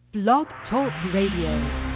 Blog Talk Radio.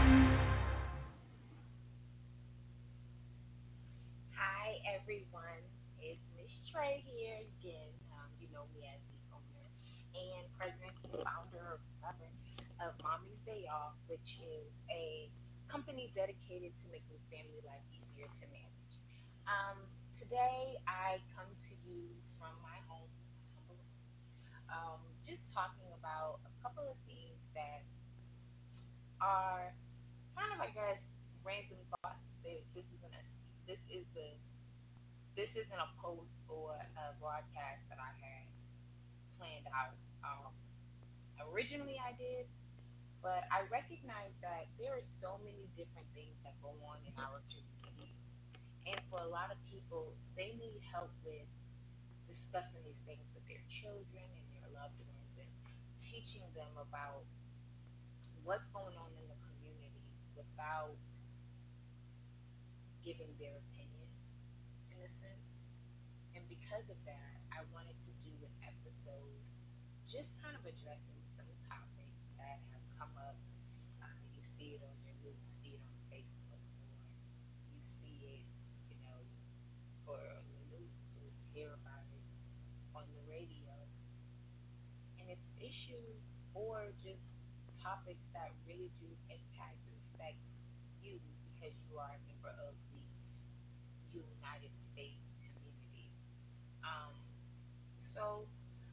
Hi, everyone. It's Miss Trey here again. You know me as the owner and president and founder of Mommy's Day Off, which is a company dedicated to making family life easier to manage. Um, Today, I come to you from my home, humble just talking about a couple of things that are kind of, I guess, random thoughts. This is the this isn't a post or a broadcast that I had planned out. Originally, I did, but I recognize that there are so many different things that go on in our community, and for a lot of people, they need help with discussing these things with their children and their loved ones, and teaching them about what's going on in the community without giving their opinion, in a sense. And because of that, I wanted to do an episode just kind of addressing some topics that have come up. You see it on your news, you see it on Facebook, or you see it, you know, or on the news, or you hear about it on the radio. And it's issues or just topics that really do impact and affect you because you are a member of the United States community. Um, so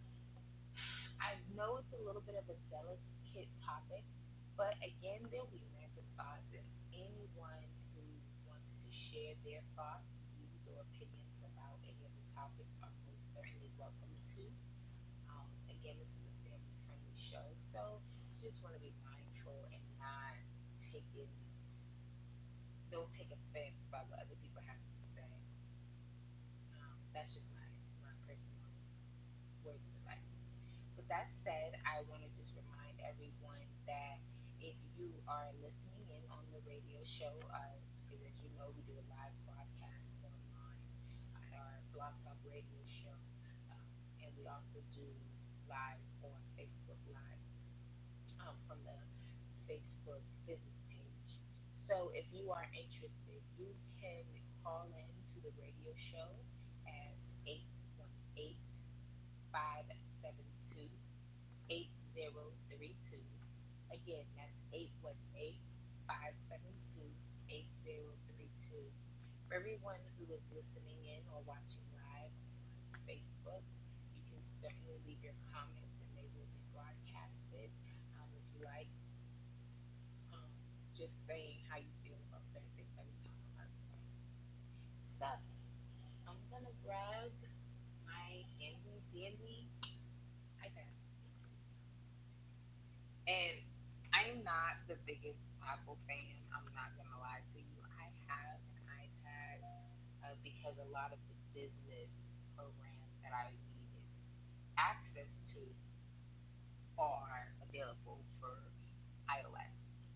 I know it's a little bit of a delicate topic, but again, there'll be random thoughts, and anyone who wants to share their thoughts, views, or opinions about any of the topics are most certainly welcome to. Again, this is a family-friendly show, so just want to be mindful and not take it, don't take offense by what other people have to say. That's just my personal words of advice. With that said, I want to just remind everyone that if you are listening in on the radio show, because as you know, we do a live broadcast online at our Blog Talk radio show, and we also do live on Facebook Live from the Facebook business page. So if you are interested, you can call in to the radio show at 818 572 8032. Again, that's 818 572 8032. For everyone who is listening in or watching live on Facebook, you can certainly leave your comments and they will be broadcasted. If you like, um, just saying how you feel about certain things that we talk about today. So, I'm going to grab my handy dandy iPad. And I'm not the biggest Apple fan. I'm not gonna lie to you. I have an iPad because a lot of the business programs that I needed access to are available for iOS.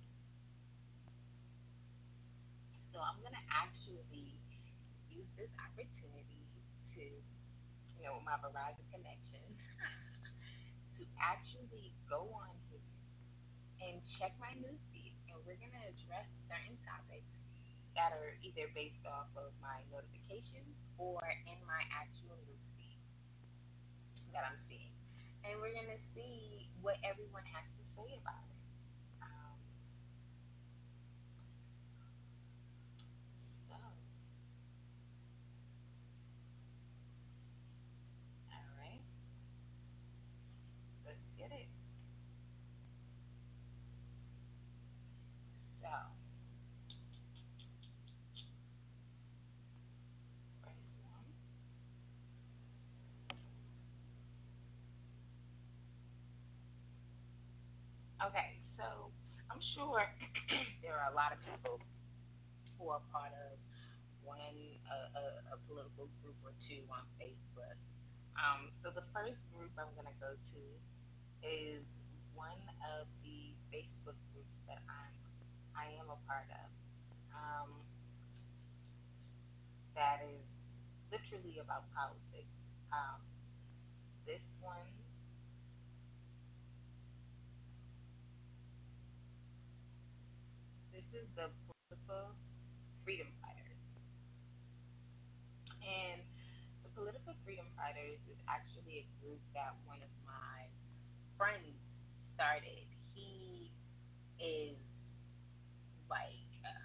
So I'm gonna actually use this opportunity to, my Verizon connection, to actually go on here and check my newsfeed, and we're gonna address certain topics that are either based off of my notifications or in my actual newsfeed that I'm seeing. And we're going to see what everyone has to say about it. Um, so, all right, let's get it. So, first one. Okay, so I'm sure there are a lot of people who are part of one a political group or two on Facebook. So the first group I'm going to go to is one of the Facebook groups that I am a part of. Um, that is literally about politics. Um, this one this is the Political Freedom Fighters. And the Political Freedom Fighters is actually a group that one of my friends started. He is like,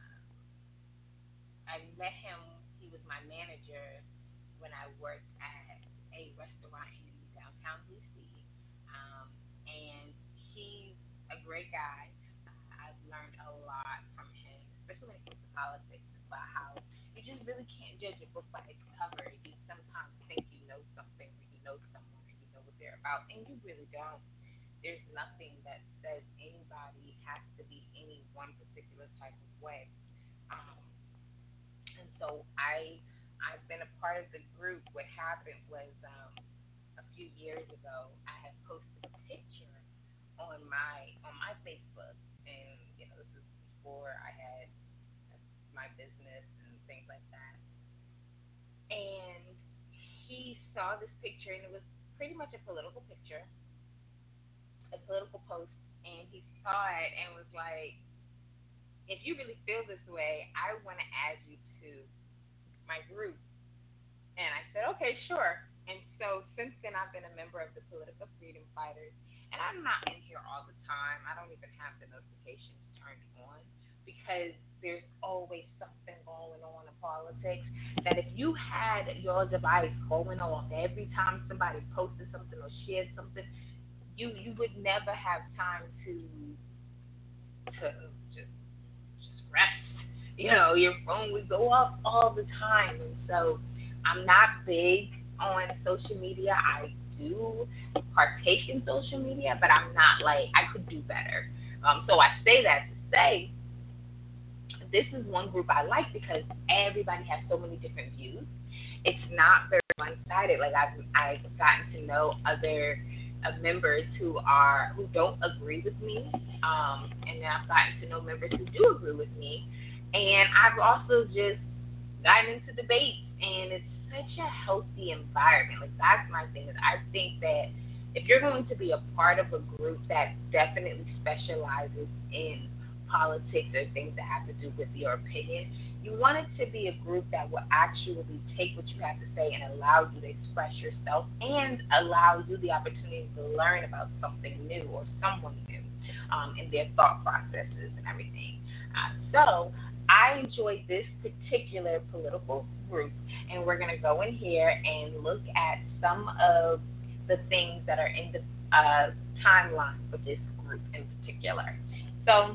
I met him, he was my manager when I worked at a restaurant in downtown DC. And he's a great guy. I've learned a lot from him, especially when it comes to politics, about how you just really can't judge a book by its cover. You sometimes think you know something, or you know someone, or you know what they're about, and you really don't. There's nothing that says anybody has to be any one particular type of way. Um, and so I've been a part of the group. What happened was a few years ago, I had posted a picture on my Facebook, and this is before I had my business and things like that. And he saw this picture, and it was pretty much a political picture, a political post, and he saw it and was like, "If you really feel this way, I want to add you to my group." And I said, "Okay, sure." And so since then, I've been a member of the Political Freedom Fighters. And I'm not in here all the time. I don't even have the notifications turned on because there's always something going on in politics. That if you had your device going off every time somebody posted something or shared something, you would never have time to just rest. Your phone would go off all the time. And so I'm not big on social media. I do partake in social media, but I'm not like I could do better. So I say that to say this is one group I like because everybody has so many different views. It's not very one-sided. Like I've gotten to know other members who don't agree with me, and then I've gotten to know members who do agree with me, and I've also just gotten into debates, and it's such a healthy environment. Like that's my thing. Is I think that if you're going to be a part of a group that definitely specializes in politics or things that have to do with your opinion, you want it to be a group that will actually take what you have to say and allow you to express yourself and allow you the opportunity to learn about something new or someone new in their thought processes and everything. So I enjoyed this particular political group, and we're going to go in here and look at some of the things that are in the timeline for this group in particular. So,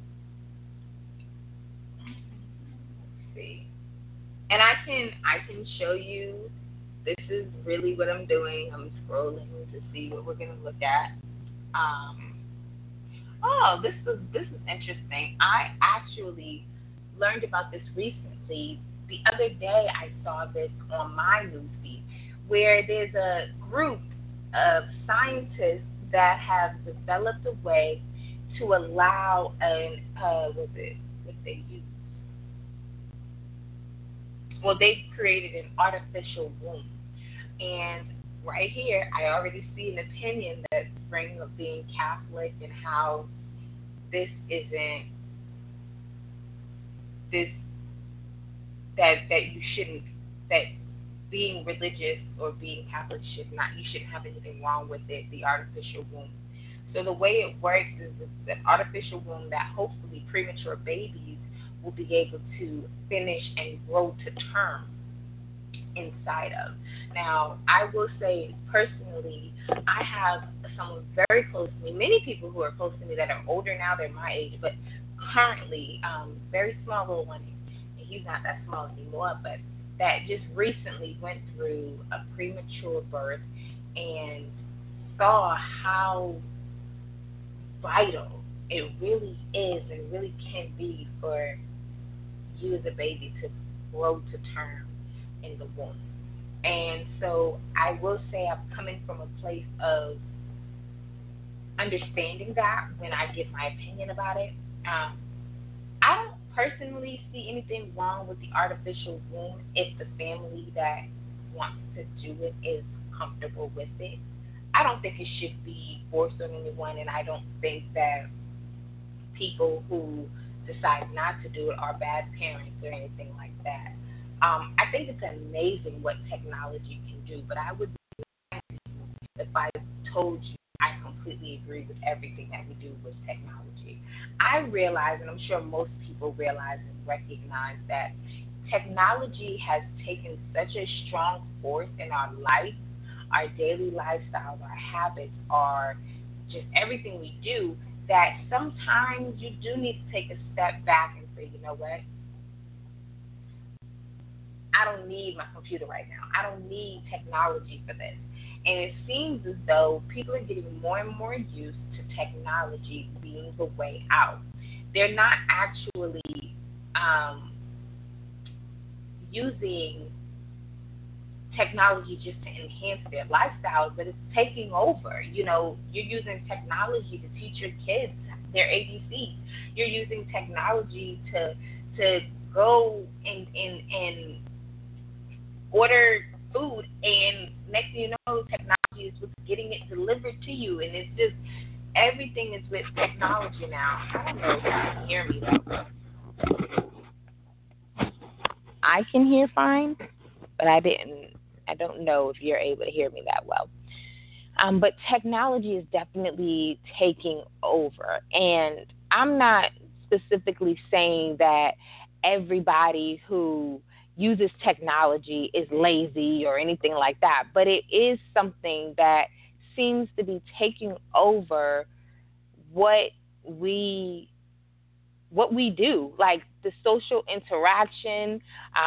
let's see, and I can show you. This is really what I'm doing. I'm scrolling to see what we're going to look at. Um, oh, this is interesting. I actually learned about this recently. The other day, I saw this on my newsfeed, where there's a group of scientists that have developed a way to allow an was it what they use? Well, they created an artificial womb, and right here, I already see an opinion that spring of being Catholic and how this isn't this that you shouldn't that being religious or being Catholic should not you shouldn't have anything wrong with it. The artificial womb. So the way it works is it's an artificial womb that hopefully premature babies will be able to finish and grow to term inside of. Now, I will say personally, I have someone very close to me, many people who are close to me that are older now, they're my age, but currently, very small little one, and he's not that small anymore, but that just recently went through a premature birth and saw how vital it really is and really can be for you as a baby to grow to term in the womb. And so I will say I'm coming from a place of understanding that when I give my opinion about it. I don't personally see anything wrong with the artificial womb if the family that wants to do it is comfortable with it. I don't think it should be forced on anyone, and I don't think that people who decide not to do it are bad parents or anything like that. I think it's amazing what technology can do, but I would be lying if I told you I completely agree with everything that we do with technology. I realize, and I'm sure most people realize and recognize that technology has taken such a strong force in our life, our daily lifestyles, our habits, our just everything we do, that sometimes you do need to take a step back and say, you know what? I don't need my computer right now. I don't need technology for this. And it seems as though people are getting more and more used to technology being the way out. They're not actually um, using technology just to enhance their lifestyles, but it's taking over. You know, you're using technology to teach your kids their ABCs. You're using technology to go and order food, and next thing you know, technology is what's getting it delivered to you, and it's just everything is with technology now. I don't know if you can hear me though. I can hear fine, but I didn't. I don't know if you're able to hear me that well. But technology is definitely taking over, and I'm not specifically saying that everybody who uses technology is lazy or anything like that, but it is something that seems to be taking over what we what we do, like the social interaction,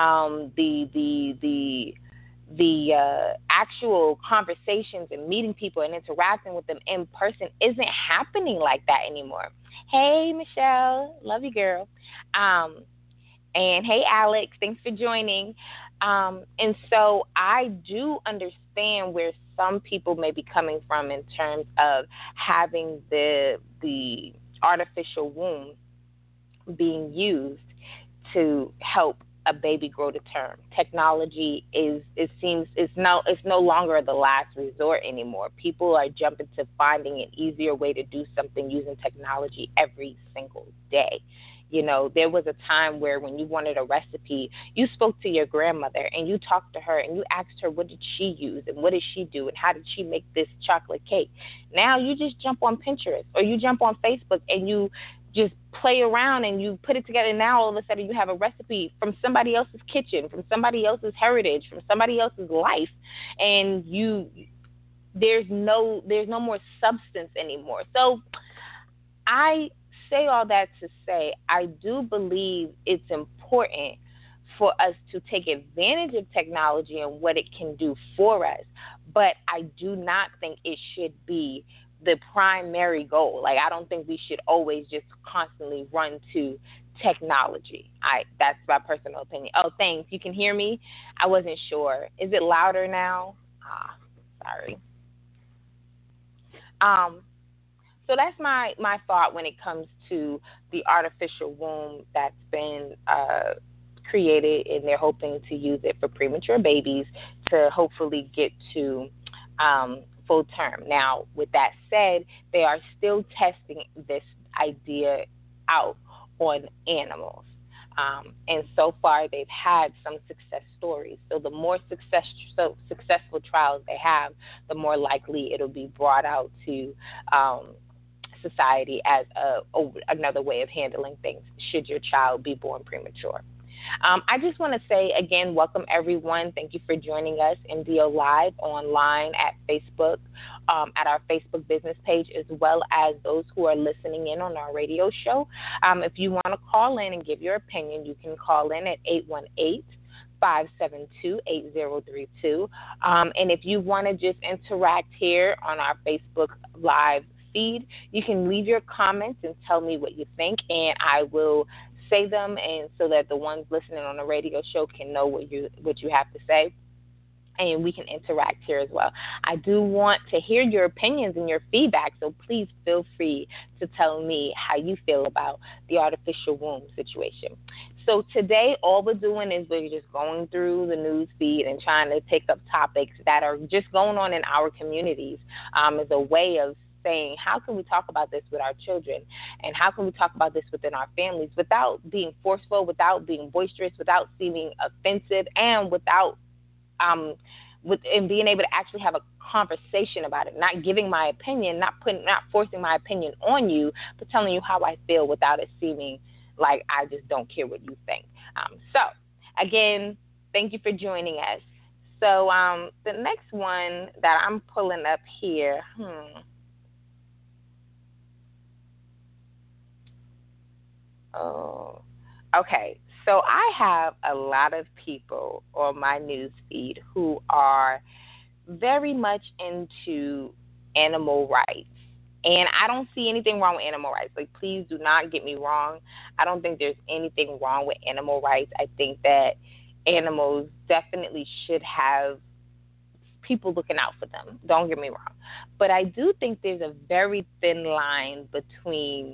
the actual conversations and meeting people and interacting with them in person isn't happening like that anymore. Hey, Michelle, love you, girl. Um, and hey, Alex, thanks for joining. And so I do understand where some people may be coming from in terms of having the artificial womb being used to help a baby grow to term. Technology is it seems it's no longer the last resort anymore. People are jumping to finding an easier way to do something using technology every single day. You know, there was a time where when you wanted a recipe, you spoke to your grandmother and you talked to her and you asked her what did she use and what did she do and how did she make this chocolate cake. Now you just jump on Pinterest or you jump on Facebook and you just play around and you put it together. And now all of a sudden you have a recipe from somebody else's kitchen, from somebody else's heritage, from somebody else's life, and there's no more substance anymore. So I say all that to say I do believe it's important for us to take advantage of technology and what it can do for us, but I do not think it should be the primary goal. Like I don't think we should always just constantly run to technology. That's my personal opinion. Oh, thanks. You can hear me? I wasn't sure. Is it louder now? Sorry. Um, so that's my thought when it comes to the artificial womb that's been created, and they're hoping to use it for premature babies to hopefully get to full term. Now, with that said, they are still testing this idea out on animals. And so far, they've had some success stories. So the more successful trials they have, the more likely it'll be brought out to society as another way of handling things should your child be born premature. I just want to say again, welcome everyone. Thank you for joining us in MDO Live online at Facebook, at our Facebook business page, as well as those who are listening in on our radio show. If you want to call in and give your opinion, you can call in at 818-572-8032. And if you want to just interact here on our Facebook Live feed, you can leave your comments and tell me what you think, and I will say them, and so that the ones listening on the radio show can know what you have to say, and we can interact here as well. I do want to hear your opinions and your feedback, so please feel free to tell me how you feel about the artificial womb situation. So today, all we're doing is we're just going through the news feed and trying to pick up topics that are just going on in our communities as a way of saying, how can we talk about this with our children? And how can we talk about this within our families without being forceful, without being boisterous, without seeming offensive, and without and being able to actually have a conversation about it, not giving my opinion, not forcing my opinion on you, but telling you how I feel without it seeming like I just don't care what you think. So, again, thank you for joining us. So, the next one that I'm pulling up here, Oh, okay. So I have a lot of people on my news feed who are very much into animal rights. And I don't see anything wrong with animal rights. Like, please do not get me wrong. I don't think there's anything wrong with animal rights. I think that animals definitely should have people looking out for them. Don't get me wrong. But I do think there's a very thin line between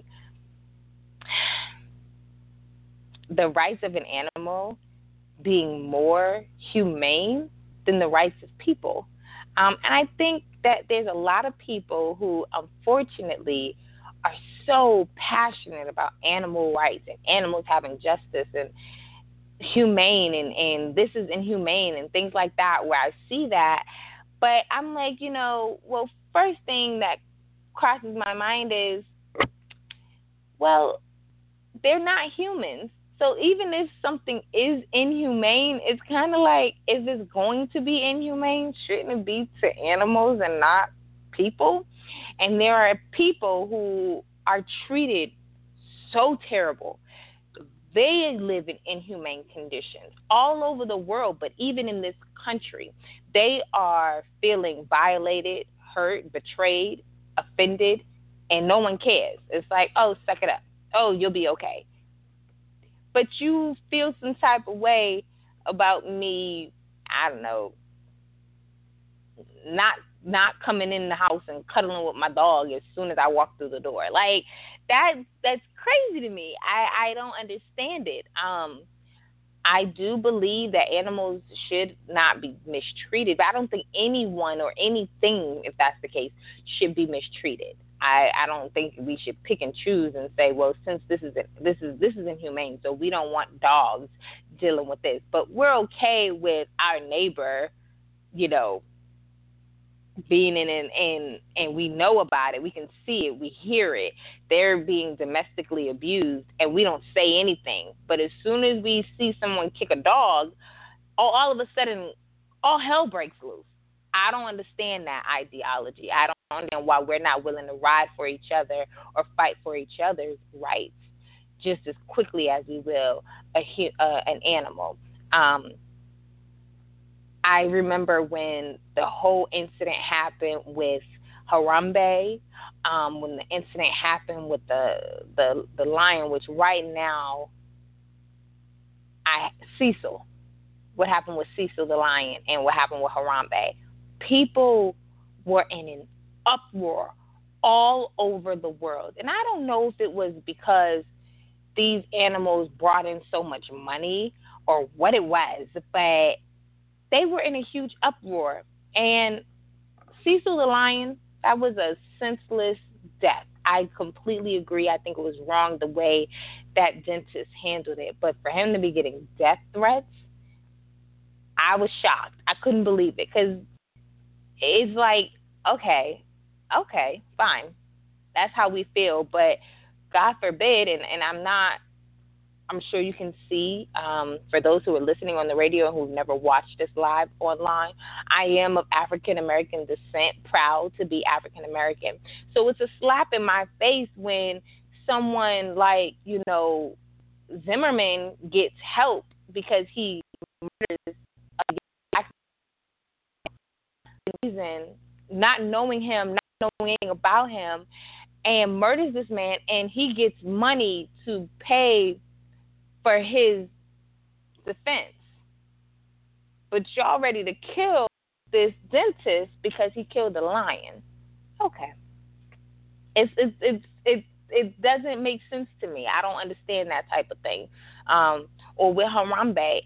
the rights of an animal being more humane than the rights of people. And I think that there's a lot of people who, unfortunately, are so passionate about animal rights and animals having justice and humane and this is inhumane and things like that, where I see that. But I'm like, well, first thing that crosses my mind is, well, they're not humans. So even if something is inhumane, it's kind of like, is this going to be inhumane? Shouldn't it be to animals and not people? And there are people who are treated so terrible. They live in inhumane conditions all over the world, but even in this country, they are feeling violated, hurt, betrayed, offended, and no one cares. It's like, oh, suck it up. Oh, you'll be okay. But you feel some type of way about me, I don't know, not coming in the house and cuddling with my dog as soon as I walk through the door. Like, that's crazy to me. I don't understand it. I do believe that animals should not be mistreated, but I don't think anyone or anything, if that's the case, should be mistreated. I don't think we should pick and choose and say, well, since this is inhumane, so we don't want dogs dealing with this. But we're okay with our neighbor, being in and we know about it. We can see it. We hear it. They're being domestically abused, and we don't say anything. But as soon as we see someone kick a dog, all of a sudden, all hell breaks loose. I don't understand that ideology. I don't understand why we're not willing to ride for each other or fight for each other's rights just as quickly as we will an animal. I remember when the whole incident happened with Harambe, when the incident happened with the lion, which right now, Cecil, what happened with Cecil the lion and what happened with Harambe. People were in an uproar all over the world. And I don't know if it was because these animals brought in so much money or what it was, but they were in a huge uproar. And Cecil the lion, that was a senseless death. I completely agree. I think it was wrong the way that dentist handled it. But for him to be getting death threats, I was shocked. I couldn't believe it because it's like, okay, fine. That's how we feel. But God forbid, and I'm sure you can see, for those who are listening on the radio and who've never watched this live online, I am of African American descent, proud to be African American. So it's a slap in my face when someone like, Zimmerman gets help because he murders a reason, not knowing him, not knowing anything about him, and murders this man, and he gets money to pay for his defense. But y'all ready to kill this dentist because he killed a lion. Okay. It doesn't make sense to me. I don't understand that type of thing. Or with Harambe,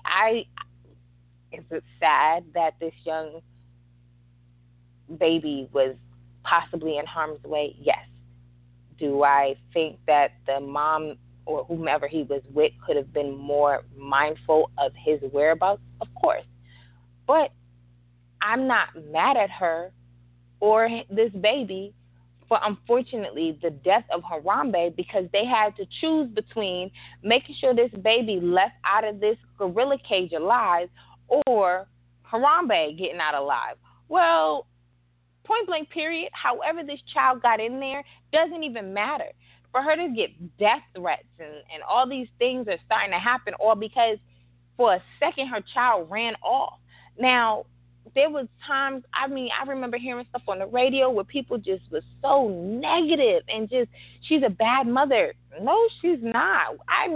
is it sad that this young baby was possibly in harm's way? Yes. Do I think that the mom or whomever he was with could have been more mindful of his whereabouts? Of course. But I'm not mad at her or this baby for, unfortunately, the death of Harambe, because they had to choose between making sure this baby left out of this gorilla cage alive or Harambe getting out alive. Well, point blank period, however this child got in there doesn't even matter. For her to get death threats and all these things are starting to happen, all because for a second her child ran off. Now, there was times, I remember hearing stuff on the radio where people just was so negative and just, she's a bad mother. No, she's not.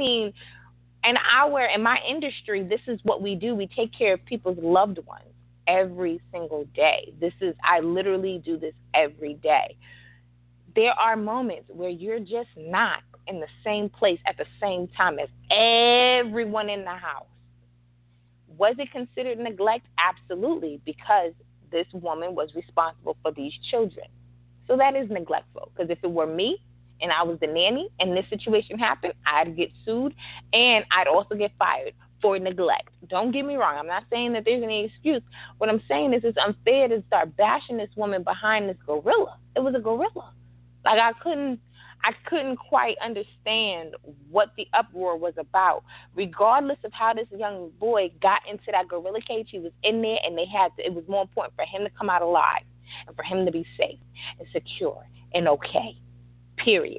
In my industry, this is what we do. We take care of people's loved ones every single day. I literally do this every day. There are moments where you're just not in the same place at the same time as everyone in the house. Was it considered neglect? Absolutely, because this woman was responsible for these children. So that is neglectful, because if it were me and I was the nanny and this situation happened, I'd get sued and I'd also get fired for neglect. Don't get me wrong. I'm not saying that there's any excuse. What I'm saying is it's unfair to start bashing this woman behind this gorilla. It was a gorilla. Like, I couldn't quite understand what the uproar was about. Regardless of how this young boy got into that gorilla cage, he was in there, and it was more important for him to come out alive and for him to be safe and secure and okay, period.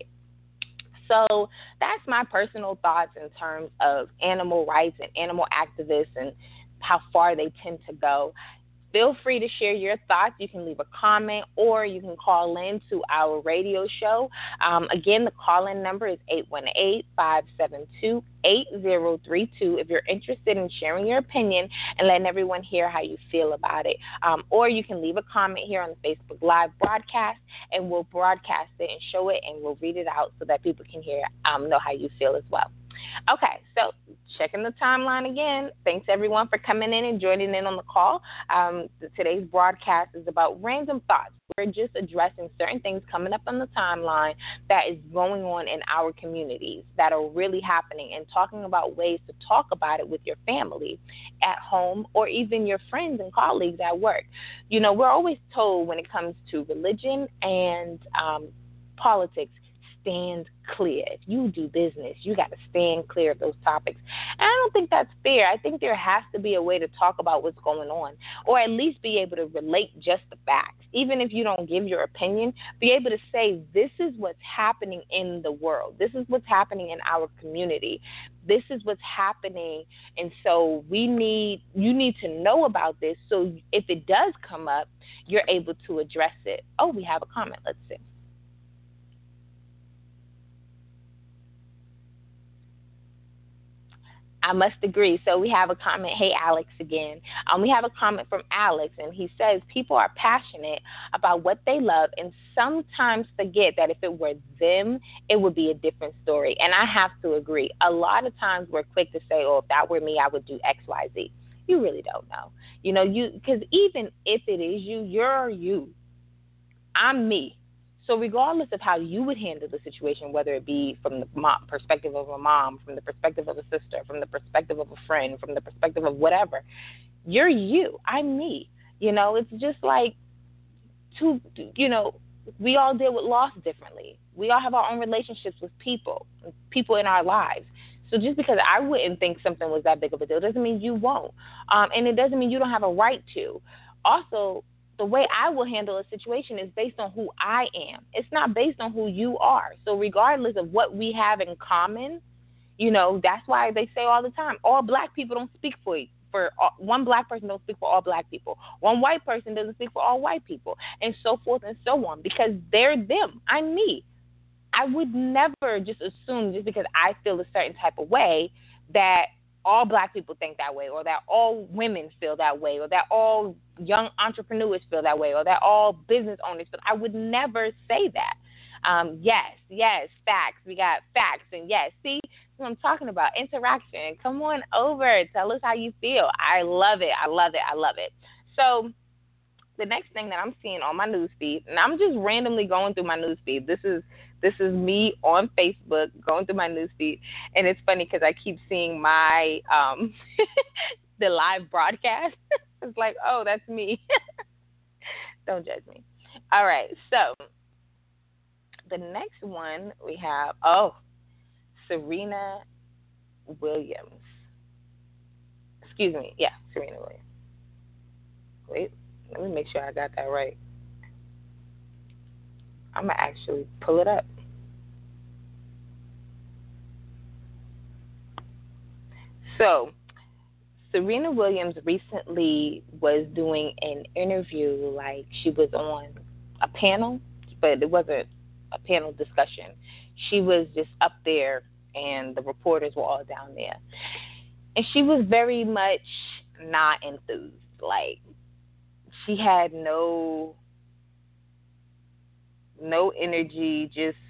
So that's my personal thoughts in terms of animal rights and animal activists and how far they tend to go. Feel free to share your thoughts. You can leave a comment or you can call in to our radio show. Again, the call-in number is 818-572-8032 if you're interested in sharing your opinion and letting everyone hear how you feel about it. Or you can leave a comment here on the Facebook Live broadcast, and we'll broadcast it and show it, and we'll read it out so that people can know how you feel as well. Okay, so checking the timeline again. Thanks, everyone, for coming in and joining in on the call. Today's broadcast is about random thoughts. We're just addressing certain things coming up on the timeline that is going on in our communities that are really happening, and talking about ways to talk about it with your family at home or even your friends and colleagues at work. You know, we're always told when it comes to religion and politics, stand clear. If you do business, you got to stand clear of those topics. And I don't think that's fair. I think there has to be a way to talk about what's going on, or at least be able to relate just the facts. Even if you don't give your opinion, be able to say, this is what's happening in the world. This is what's happening in our community. This is what's happening. And so you need to know about this, so if it does come up, you're able to address it. Oh, we have a comment. Let's see. I must agree. So we have a comment. Hey, Alex, again. We have a comment from Alex, and he says people are passionate about what they love and sometimes forget that if it were them, it would be a different story. And I have to agree. A lot of times we're quick to say, oh, if that were me, I would do X, Y, Z. You really don't know. You know, because even if it is you, you're you. I'm me. So regardless of how you would handle the situation, whether it be from the perspective of a mom, from the perspective of a sister, from the perspective of a friend, from the perspective of whatever, you're you. I'm me. You know, it's just like we all deal with loss differently. We all have our own relationships with people in our lives. So just because I wouldn't think something was that big of a deal doesn't mean you won't. And it doesn't mean you don't have a right to. Also, the way I will handle a situation is based on who I am. It's not based on who you are. So regardless of what we have in common, you know, that's why they say all the time, all black people don't speak for one black person don't speak for all black people. One white person doesn't speak for all white people, and so forth and so on, because they're them. I'm me. I would never just assume just because I feel a certain type of way that all black people think that way, or that all women feel that way, or that all young entrepreneurs feel that way, or that all business owners feel. I would never say that. Yes, facts. We got facts. And yes, see what I'm talking about, interaction. Come on over. Tell us how you feel. I love it. So the next thing that I'm seeing on my news feed, and I'm just randomly going through my news feed. This is me on Facebook going through my news feed, and it's funny because I keep seeing my the live broadcast. It's like, oh, that's me. Don't judge me. All right, so the next one we have, Serena Williams. Excuse me, yeah, Serena Williams. Wait, let me make sure I got that right. I'm gonna actually pull it up. So, Serena Williams recently was doing an interview, like she was on a panel, but it wasn't a panel discussion. She was just up there, and the reporters were all down there. And she was very much not enthused. Like, she had no energy,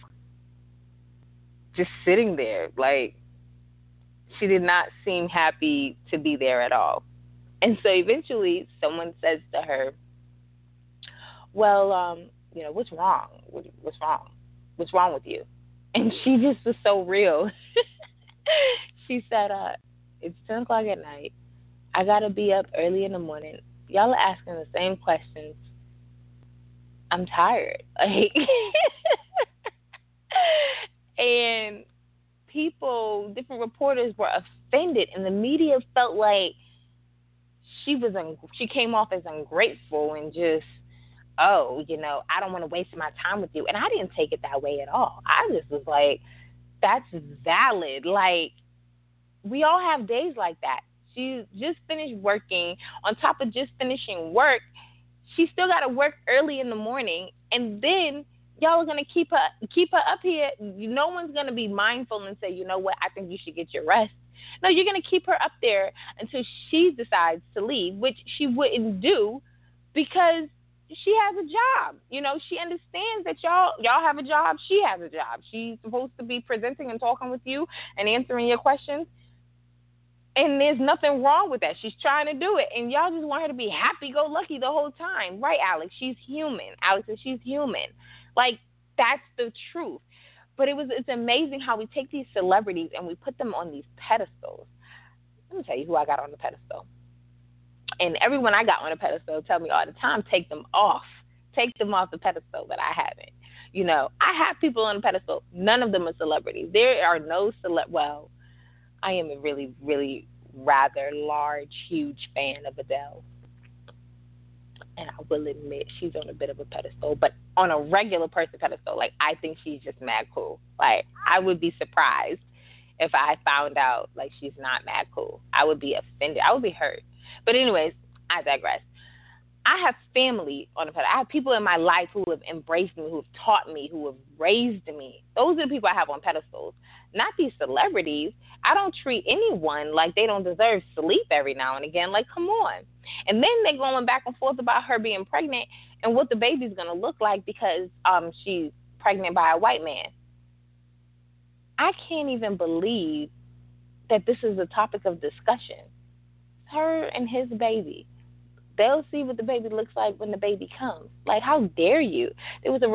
just sitting there. Like, she did not seem happy to be there at all. And so eventually someone says to her, well, what's wrong? What's wrong? What's wrong with you? And she just was so real. She said, it's 10 o'clock at night. I got to be up early in the morning. Y'all are asking the same questions. I'm tired. Like, and different reporters were offended, and the media felt like she came off as ungrateful and just, I don't want to waste my time with you. And I didn't take it that way at all. I just was like, that's valid. Like, we all have days like that. She just finished working. On top of just finishing work, she still got to work early in the morning, and then y'all are gonna keep her up here. No one's gonna be mindful and say, you know what, I think you should get your rest. No, you're gonna keep her up there until she decides to leave, which she wouldn't do because she has a job. She understands that y'all have a job. She has a job. She's supposed to be presenting and talking with you and answering your questions. And there's nothing wrong with that. She's trying to do it. And y'all just want her to be happy-go-lucky the whole time. Right, Alex? She's human. Alex says she's human. Like, that's the truth. But it's amazing how we take these celebrities and we put them on these pedestals. Let me tell you who I got on the pedestal. And everyone I got on a pedestal tell me all the time, take them off. Take them off the pedestal, but I haven't. I have people on the pedestal. None of them are celebrities. There are no well, I am a really, really rather large, huge fan of Adele. And I will admit she's on a bit of a pedestal, but on a regular person pedestal. Like, I think she's just mad cool. Like, I would be surprised if I found out, like, she's not mad cool. I would be offended. I would be hurt. But anyways, I digress. I have family on the pedestal. I have people in my life who have embraced me, who have taught me, who have raised me. Those are the people I have on pedestals, not these celebrities. I don't treat anyone like they don't deserve sleep every now and again. Like, come on. And then they're going back and forth about her being pregnant and what the baby's going to look like because she's pregnant by a white man. I can't even believe that this is a topic of discussion. Her and his baby. They'll see what the baby looks like when the baby comes. Like, how dare you? There was a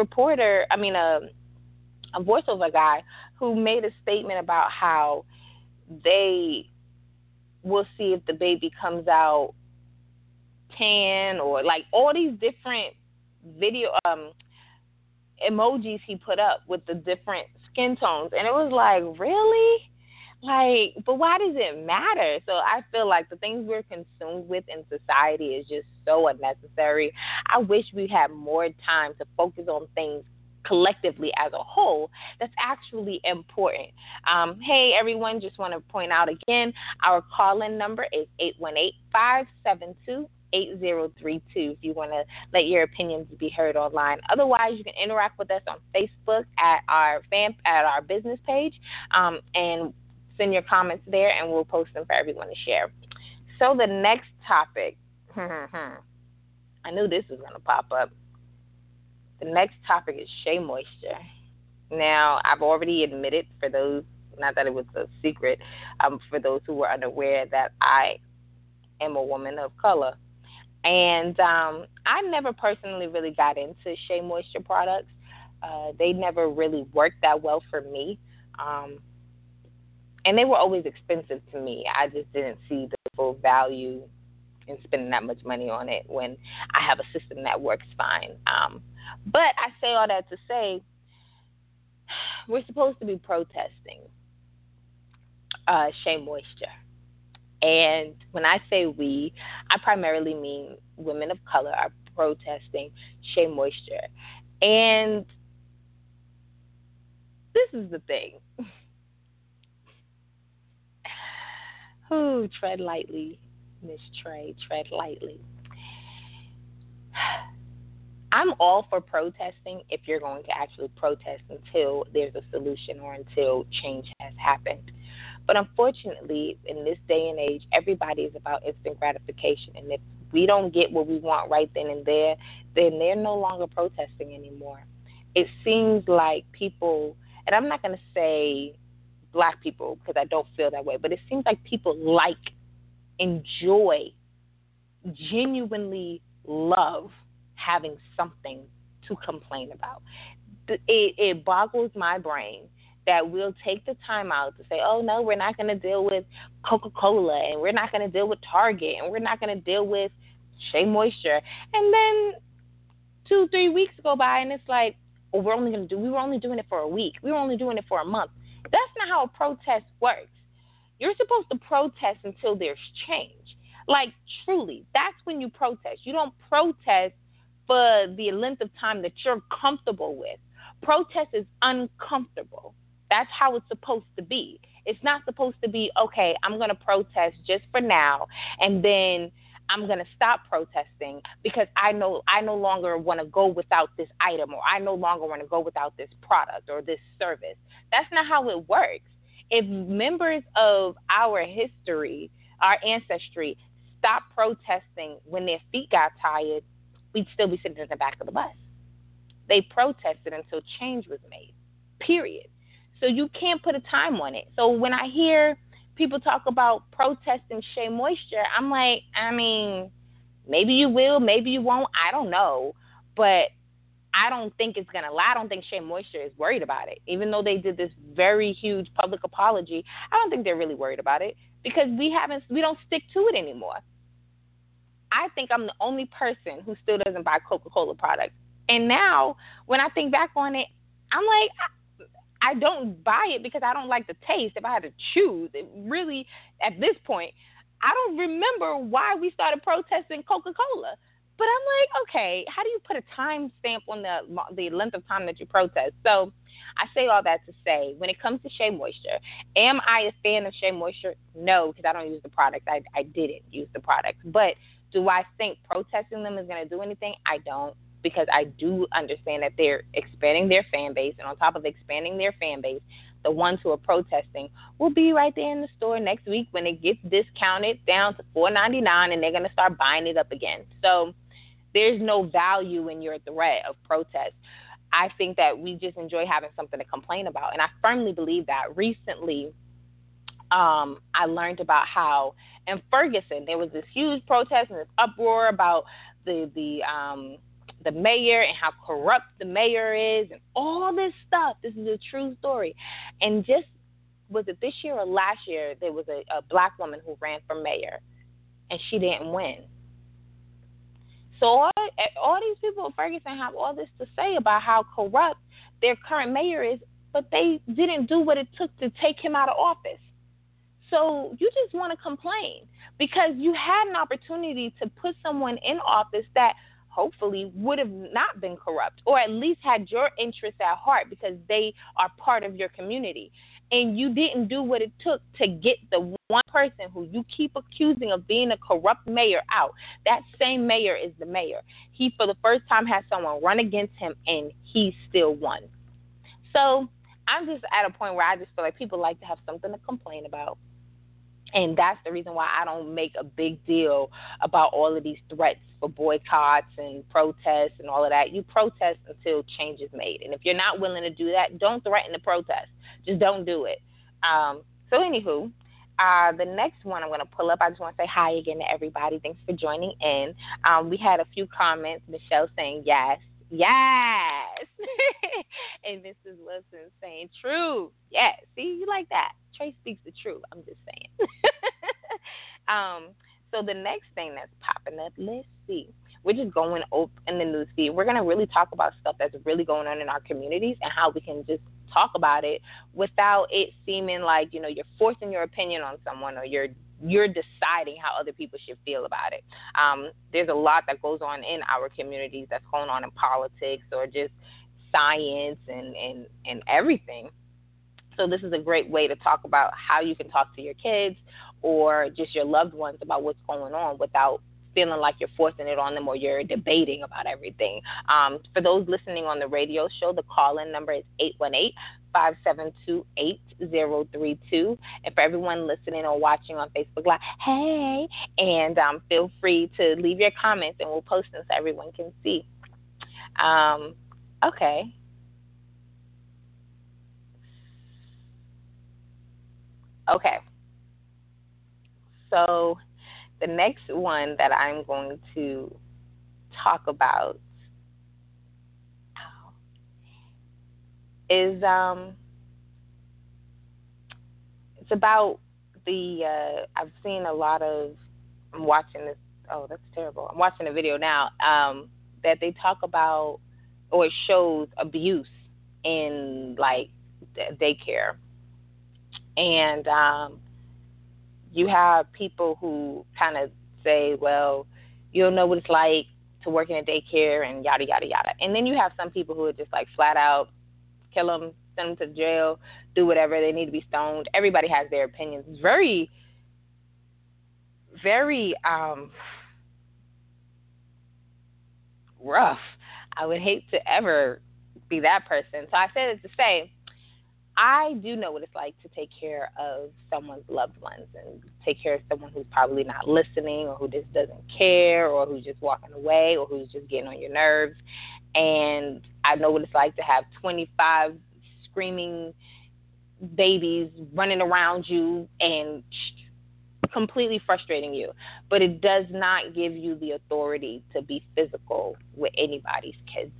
voiceover guy who made a statement about how they will see if the baby comes out tan or like all these different video emojis he put up with the different skin tones. And it was like, really? Like, but why does it matter? So I feel like the things we're consumed with in society is just so unnecessary. I wish we had more time to focus on things collectively as a whole that's actually important. Hey, everyone, just want to point out again, our call-in number is 818-572-8032 if you want to let your opinions be heard online. Otherwise, you can interact with us on Facebook at our business page, and send your comments there, and we'll post them for everyone to share. So the next topic, I knew this was going to pop up. The next topic is Shea Moisture. Now, I've already admitted, for those, not that it was a secret, for those who were unaware, that I am a woman of color. And I never personally really got into Shea Moisture products. They never really worked that well for me. Um, and they were always expensive to me. I just didn't see the full value in spending that much money on it when I have a system that works fine. But I say all that to say we're supposed to be protesting Shea Moisture. And when I say we, I primarily mean women of color are protesting Shea Moisture. And this is the thing. Ooh, tread lightly, Miss Trey, tread lightly. I'm all for protesting if you're going to actually protest until there's a solution or until change has happened. But unfortunately, in this day and age, everybody is about instant gratification. And if we don't get what we want right then and there, then they're no longer protesting anymore. It seems like people, and I'm not going to say black people because I don't feel that way, but it seems like people enjoy, genuinely love having something to complain about. It boggles my brain that we'll take the time out to say, oh, no, we're not going to deal with Coca-Cola, and we're not going to deal with Target, and we're not going to deal with Shea Moisture. And then 2-3 weeks go by, and it's like, oh, we were only doing it for a week. We were only doing it for a month. That's not how a protest works. You're supposed to protest until there's change. Like, truly, that's when you protest. You don't protest for the length of time that you're comfortable with. Protest is uncomfortable. That's how it's supposed to be. It's not supposed to be, okay, I'm going to protest just for now, and then I'm going to stop protesting because I no longer want to go without this item, or I no longer want to go without this product or this service. That's not how it works. If members of our history, our ancestry, stopped protesting when their feet got tired, we'd still be sitting in the back of the bus. They protested until change was made, period. So you can't put a time on it. So when I hear people talk about protesting Shea Moisture, I'm like, I mean, maybe you will, maybe you won't, I don't know. But I don't think it's going to lie. I don't think Shea Moisture is worried about it. Even though they did this very huge public apology, I don't think they're really worried about it because we don't stick to it anymore. I think I'm the only person who still doesn't buy Coca-Cola products. And now, when I think back on it, I'm like, I don't buy it because I don't like the taste. If I had to choose, it really, at this point, I don't remember why we started protesting Coca-Cola. But I'm like, okay, how do you put a time stamp on the length of time that you protest? So I say all that to say, when it comes to Shea Moisture, am I a fan of Shea Moisture? No, because I don't use the product. I didn't use the product. But do I think protesting them is going to do anything? I don't, because I do understand that they're expanding their fan base. And on top of expanding their fan base, the ones who are protesting will be right there in the store next week when it gets discounted down to $4.99, and they're going to start buying it up again. So there's no value in your threat of protest. I think that we just enjoy having something to complain about. And I firmly believe that. Recently, I learned about how in Ferguson there was this huge protest and this uproar about the mayor and how corrupt the mayor is and all this stuff. This is a true story. And just, was it this year or last year, there was a black woman who ran for mayor, and she didn't win. So all these people in Ferguson have all this to say about how corrupt their current mayor is, but they didn't do what it took to take him out of office. So you just want to complain because you had an opportunity to put someone in office that hopefully would have not been corrupt, or at least had your interests at heart because they are part of your community. And you didn't do what it took to get the one person who you keep accusing of being a corrupt mayor out. That same mayor is the mayor. He, for the first time, had someone run against him, and he still won. So I'm just at a point where I just feel like people like to have something to complain about. And that's the reason why I don't make a big deal about all of these threats for boycotts and protests and all of that. You protest until change is made. And if you're not willing to do that, don't threaten to protest. Just don't do it. So anywho, The next one I'm going to pull up. I just want to say hi again to everybody. Thanks for joining in. We had a few comments. Michelle saying yes. Yes. And Mrs. Wilson saying true. Yes. See, you like that. Trey speaks the truth. I'm just saying. So the next thing that's popping up, let's see. We're just going up in the news feed. We're going to really talk about stuff that's really going on in our communities and how we can just talk about it without it seeming like, you're forcing your opinion on someone or you're deciding how other people should feel about it. There's a lot that goes on in our communities that's going on in politics or just science and everything. So this is a great way to talk about how you can talk to your kids or just your loved ones about what's going on without feeling like you're forcing it on them or you're debating about everything. For those listening on the radio show, the call-in number is 818-572-8032. And for everyone listening or watching on Facebook Live, hey, and feel free to leave your comments and we'll post them so everyone can see. Okay. Okay. So the next one that I'm going to talk about is it's about I've seen a lot of, I'm watching this, oh, that's terrible. I'm watching a video now that they talk about, or it shows abuse in like daycare. And you have people who kind of say, well, you don't know what it's like to work in a daycare and yada, yada, yada. And then you have some people who are just like flat out kill them, send them to jail, do whatever. They need to be stoned. Everybody has their opinions. It's very, very rough. I would hate to ever be that person. So I say this to say, I do know what it's like to take care of someone's loved ones and take care of someone who's probably not listening or who just doesn't care or who's just walking away or who's just getting on your nerves. And I know what it's like to have 25 screaming babies running around you and completely frustrating you. But it does not give you the authority to be physical with anybody's kids.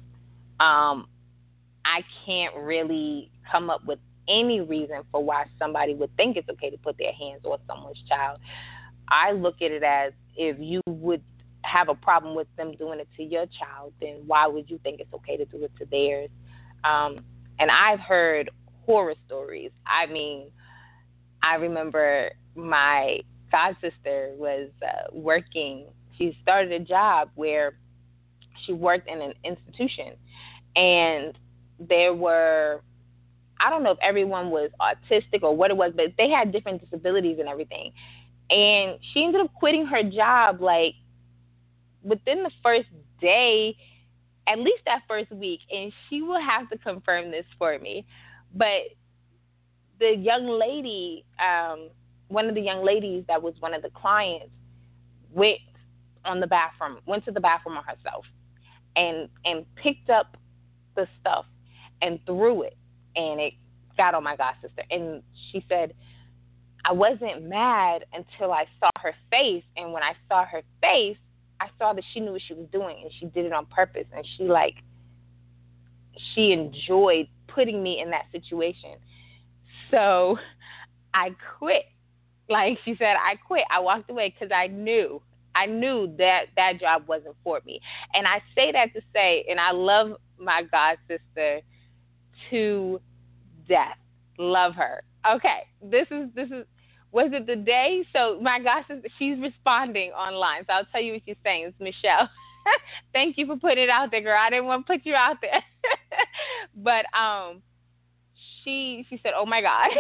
I can't really come up with any reason for why somebody would think it's okay to put their hands on someone's child. I look at it as, if you would have a problem with them doing it to your child, then why would you think it's okay to do it to theirs? And I've heard horror stories. I mean, I remember my god sister was working. She started a job where she worked in an institution, and there were, I don't know if everyone was autistic or what it was, but they had different disabilities and everything. And she ended up quitting her job like within the first day, at least that first week. And she will have to confirm this for me. But the young lady, one of the young ladies that was one of the clients, went to the bathroom on herself and picked up the stuff and threw it, and it got on my god sister. And she said, I wasn't mad until I saw her face, and when I saw her face, I saw that she knew what she was doing, and she did it on purpose, and she enjoyed putting me in that situation. So I quit. Like she said, I quit. I walked away because I knew that job wasn't for me. And I say that to say, and I love my god sister to death. Love her. Okay, this is was it the day? So my god sister, she's responding online, so I'll tell you what she's saying. It's Michelle. Thank you for putting it out there, girl. I didn't want to put you out there. But she said, oh my god.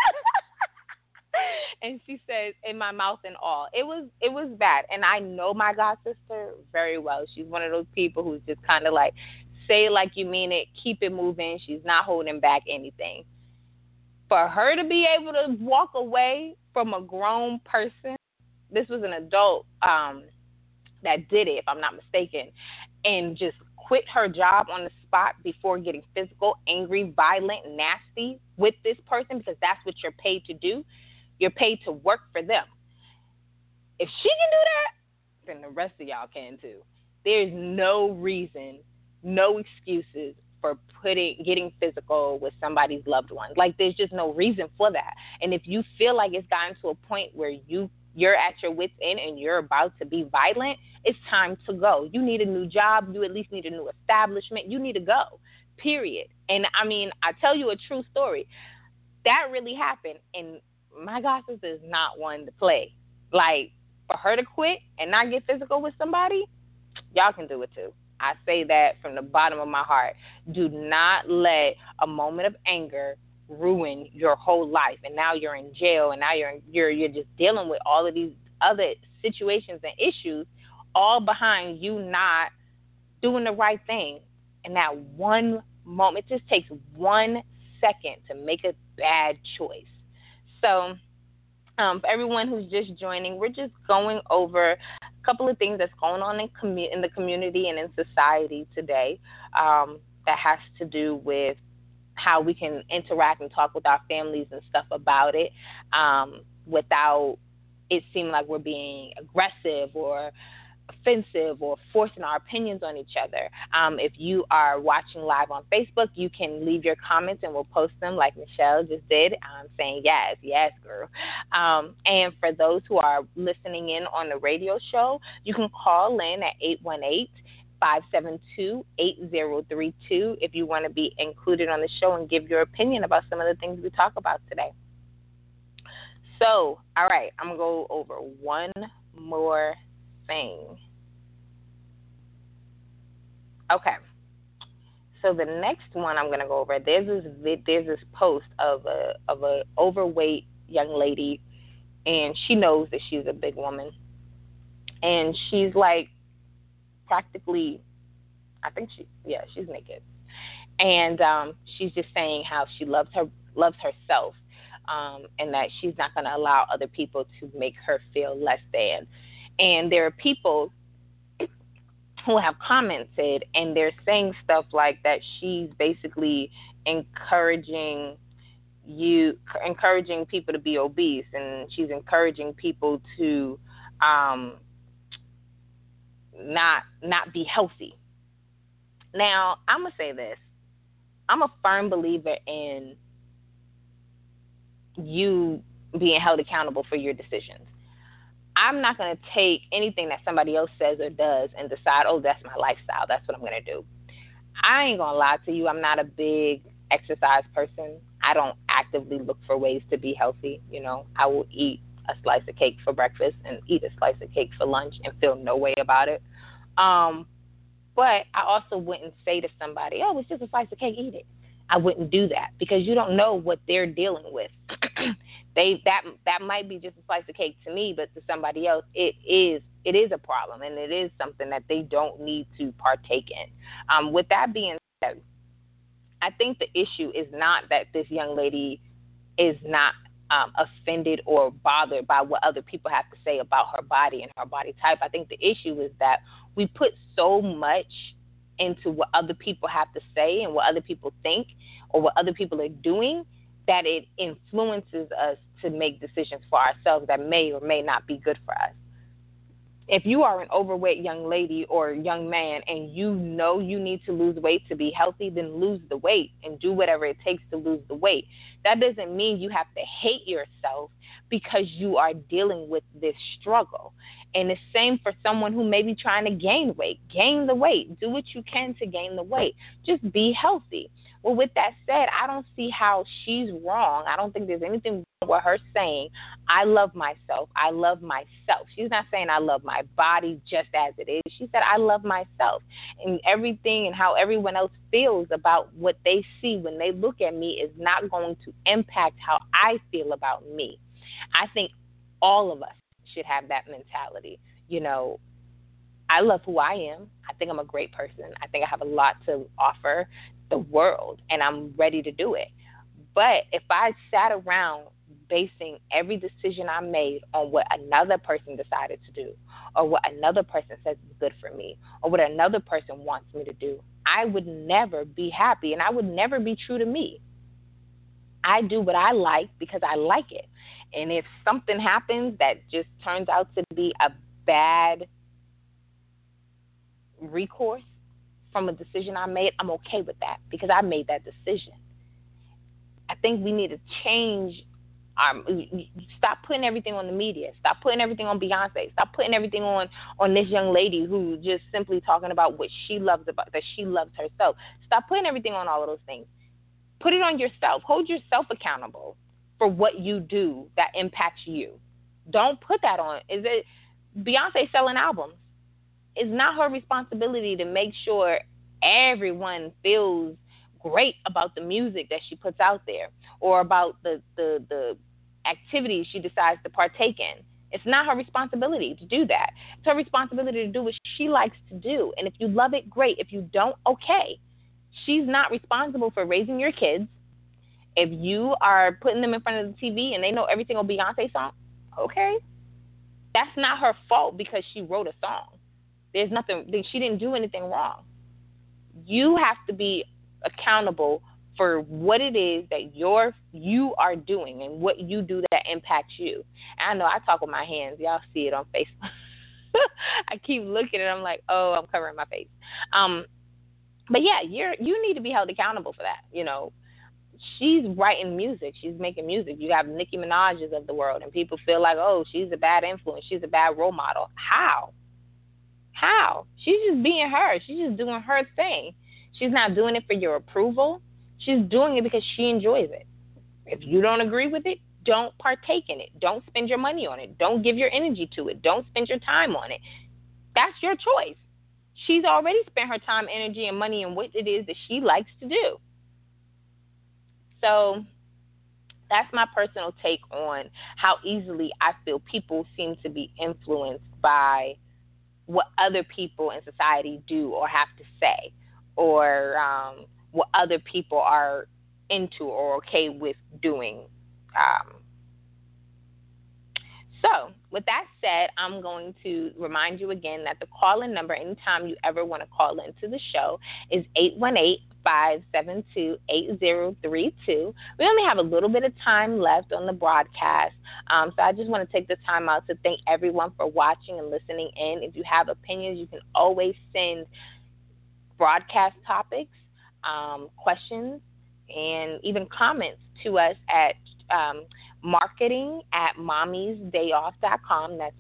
And she says, in my mouth and all. It was bad. And I know my god sister very well. She's one of those people who's just kind of like, say it like you mean it, keep it moving. She's not holding back anything. For her to be able to walk away from a grown person, this was an adult that did it, if I'm not mistaken, and just quit her job on the spot before getting physical, angry, violent, nasty with this person, because that's what you're paid to do. You're paid to work for them. If she can do that, then the rest of y'all can too. There's no reason, no excuses for getting physical with somebody's loved one. Like, there's just no reason for that. And if you feel like it's gotten to a point where you're at your wit's end and you're about to be violent, it's time to go. You need a new job. You at least need a new establishment. You need to go, period. And, I mean, I tell you a true story. That really happened, and my god sister is not one to play. Like, for her to quit and not get physical with somebody, y'all can do it too. I say that from the bottom of my heart. Do not let a moment of anger ruin your whole life, and now you're in jail, and now you're just dealing with all of these other situations and issues, all behind you not doing the right thing. And that one moment, it just takes 1 second to make a bad choice. So, for everyone who's just joining, we're just going over a couple of things that's going on in the community and in society today, that has to do with how we can interact and talk with our families and stuff about it, without it seeming like we're being aggressive or offensive or forcing our opinions on each other. If you are watching live on Facebook, you can leave your comments and we'll post them like Michelle just did, saying yes, girl. And for those who are listening in on the radio show, you can call in at 818-572-8032 if you want to be included on the show and give your opinion about some of the things we talk about today. So, all right, I'm going to go over one more thing. Okay. So the next one I'm going to go over, there's this post of a overweight young lady, and she knows that she's a big woman. And she's like practically, I think she's naked. And she's just saying how she loves herself, and that she's not going to allow other people to make her feel less than. And there are people who have commented, and they're saying stuff like that she's basically encouraging people to be obese, and she's encouraging people to not be healthy. Now, I'm going to say this. I'm a firm believer in you being held accountable for your decisions. I'm not going to take anything that somebody else says or does and decide, oh, that's my lifestyle. That's what I'm going to do. I ain't going to lie to you. I'm not a big exercise person. I don't actively look for ways to be healthy. You know, I will eat a slice of cake for breakfast and eat a slice of cake for lunch and feel no way about it. But I also wouldn't say to somebody, oh, it's just a slice of cake, eat it. I wouldn't do that because you don't know what they're dealing with. That might be just a slice of cake to me, but to somebody else, it is a problem, and it is something that they don't need to partake in. With that being said, I think the issue is not that this young lady is not offended or bothered by what other people have to say about her body and her body type. I think the issue is that we put so much into what other people have to say and what other people think or what other people are doing that it influences us to make decisions for ourselves that may or may not be good for us. If you are an overweight young lady or young man and you know you need to lose weight to be healthy, then lose the weight and do whatever it takes to lose the weight. That doesn't mean you have to hate yourself because you are dealing with this struggle. And the same for someone who may be trying to gain weight. Gain the weight. Do what you can to gain the weight. Just be healthy. Well, with that said, I don't see how she's wrong. I don't think there's anything wrong with her saying, I love myself. I love myself. She's not saying I love my body just as it is. She said, I love myself. And everything and how everyone else feels about what they see when they look at me is not going to impact how I feel about me. I think all of us should have that mentality. You know, I love who I am. I think I'm a great person. I think I have a lot to offer the world, and I'm ready to do it. But if I sat around basing every decision I made on what another person decided to do or what another person says is good for me or what another person wants me to do, I would never be happy and I would never be true to me. I do what I like because I like it. And if something happens that just turns out to be a bad recourse from a decision I made, I'm okay with that because I made that decision. I think we need to change stop putting everything on the media. Stop putting everything on Beyonce. Stop putting everything on this young lady who just simply talking about what she loves about that she loves herself. Stop putting everything on all of those things. Put it on yourself. Hold yourself accountable for what you do that impacts you. Don't put that on. Is it Beyonce selling albums? It's not her responsibility to make sure everyone feels great about the music that she puts out there or about the activities she decides to partake in. It's not her responsibility to do that. It's her responsibility to do what she likes to do. And if you love it, great. If you don't, okay. She's not responsible for raising your kids. If you are putting them in front of the TV and they know every single Beyonce song, okay. That's not her fault because she wrote a song. There's nothing, she didn't do anything wrong. You have to be accountable for what it is that you are doing and what you do that impacts you. And I know I talk with my hands. Y'all see it on Facebook. I keep looking and I'm like, oh, I'm covering my face. But yeah, you need to be held accountable for that. You know, she's writing music. She's making music. You have Nicki Minaj's of the world, and people feel like, oh, she's a bad influence. She's a bad role model. How? She's just being her. She's just doing her thing. She's not doing it for your approval. She's doing it because she enjoys it. If you don't agree with it, don't partake in it. Don't spend your money on it. Don't give your energy to it. Don't spend your time on it. That's your choice. She's already spent her time, energy, and money on what it is that she likes to do. So that's my personal take on how easily I feel people seem to be influenced by what other people in society do or have to say, or what other people are into or okay with doing. So with that said, I'm going to remind you again that the call-in number anytime you ever want to call into the show is 818-572-8032. We only have a little bit of time left on the broadcast, so I just want to take this time out to thank everyone for watching and listening in. If you have opinions, you can always send broadcast topics, questions, and even comments to us at marketing@mommysdayoff.com. That's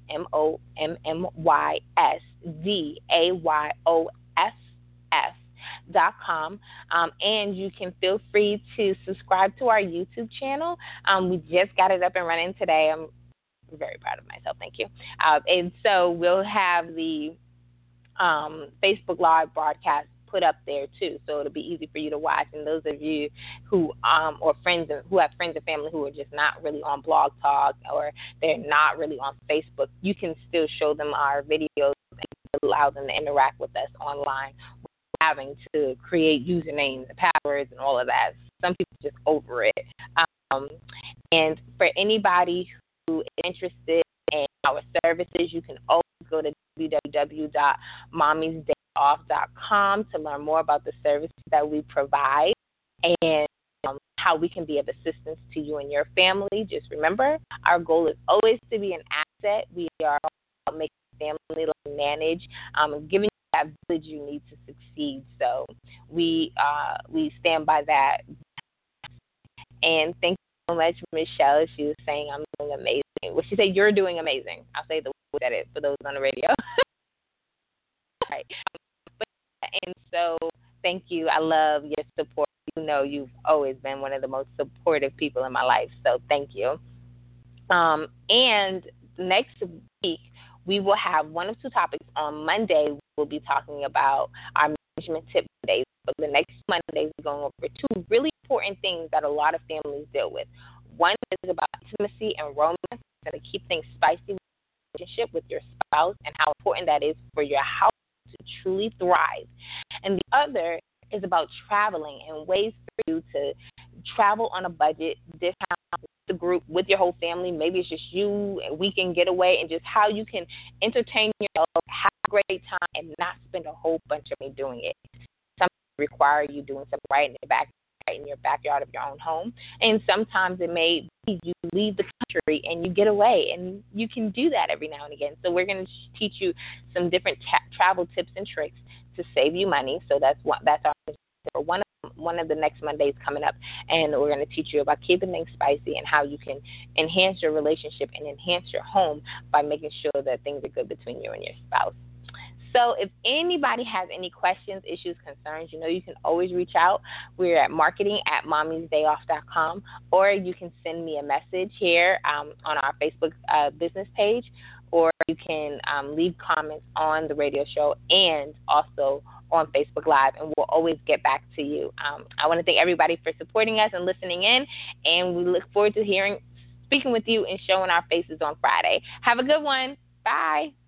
MOMMYSDAYOFF.com. And you can feel free to subscribe to our YouTube channel. We just got it up and running today. I'm very proud of myself. Thank you. And so we'll have the Facebook Live broadcast put up there too, so it'll be easy for you to watch. And those of you who or friends who have friends and family who are just not really on Blog Talk or they're not really on Facebook, you can still show them our videos and allow them to interact with us online without having to create usernames and passwords and all of that. Some people are just over it. And for anybody who is interested in our services, you can always go to www.mommysdayoff.com to learn more about the services that we provide and how we can be of assistance to you and your family. Just remember, our goal is always to be an asset. We are about making family manage and giving you that village you need to succeed. So we stand by that. And thank you so much, Michelle. She was saying I'm doing amazing. Well, she said you're doing amazing. I'll say the word at it for those on the radio. Right. And so thank you. I love your support. You know you've always been one of the most supportive people in my life. So thank you. And next week, we will have one of two topics. On Monday, we'll be talking about our management tip days. But the next Monday, we're going over two really important things that a lot of families deal with. One is about intimacy and romance, and to keep things spicy with your relationship with your spouse and how important that is for your house to truly thrive. And the other is about traveling and ways for you to travel on a budget, discount the group with your whole family. Maybe it's just you, a weekend getaway, and just how you can entertain yourself, have a great time, and not spend a whole bunch of money doing it. Something require you doing something right in the back right in your backyard of your own home. And sometimes it may be you leave the country and you get away, and you can do that every now and again. So we're going to teach you some different travel tips and tricks to save you money. So that's our one of the next Mondays coming up, and we're going to teach you about keeping things spicy and how you can enhance your relationship and enhance your home by making sure that things are good between you and your spouse. So if anybody has any questions, issues, concerns, you can always reach out. We're at marketing@mommiesdayoff.com, or you can send me a message here on our Facebook business page, or you can leave comments on the radio show and also on Facebook Live, and we'll always get back to you. I want to thank everybody for supporting us and listening in, and we look forward to speaking with you and showing our faces on Friday. Have a good one. Bye.